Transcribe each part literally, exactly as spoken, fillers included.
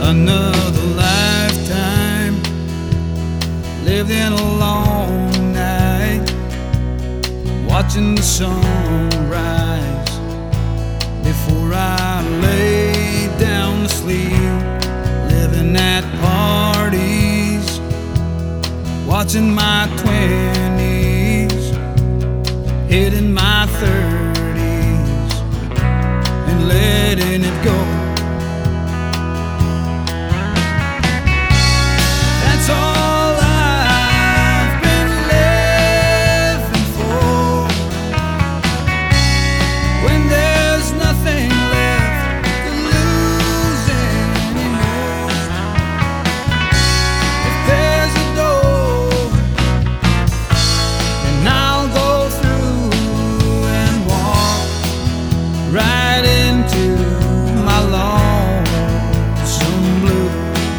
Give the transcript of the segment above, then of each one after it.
Another lifetime lived in a long night, watching the sun rise before I lay down to sleep. Living at parties, watching my twenties, hitting my thirties, and letting it go. That's all I've been living for. When there's nothing left to lose anymore. If there's a door, and I'll go through and walk right into my lonesome blue.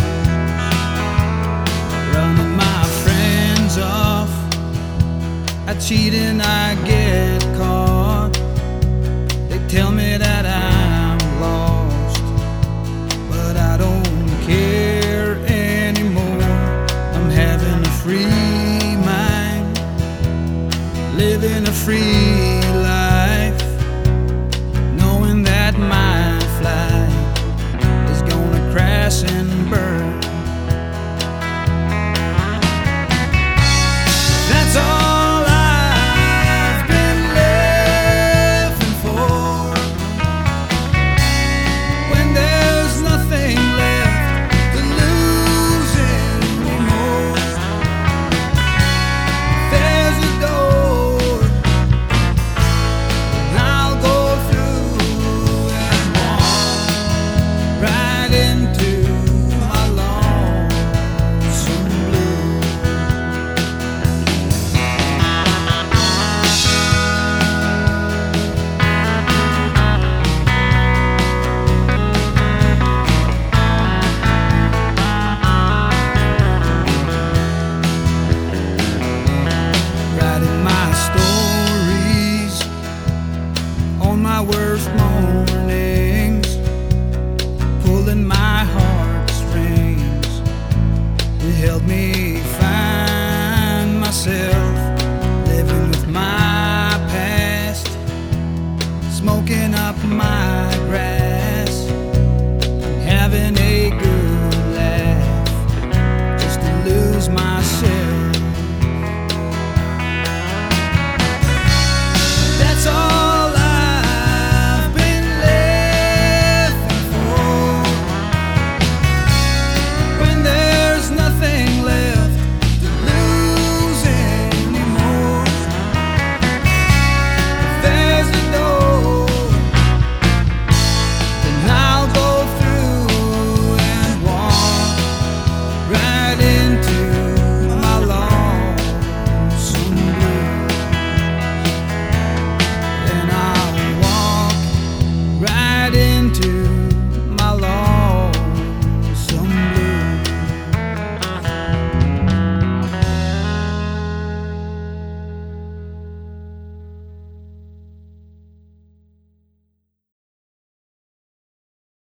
Running my friends off, I cheat and I get caught. They tell me that I'm lost, but I don't care anymore. I'm having a free mind, living a free life, knowing that my flight is gonna crash and burn. That's all I've been living for. When there's nothing left to lose anymore. There's a door, and I'll go through and walk right into my lonesome blue. Writing my stories on my worst mornings, pulling my heartstrings. It held me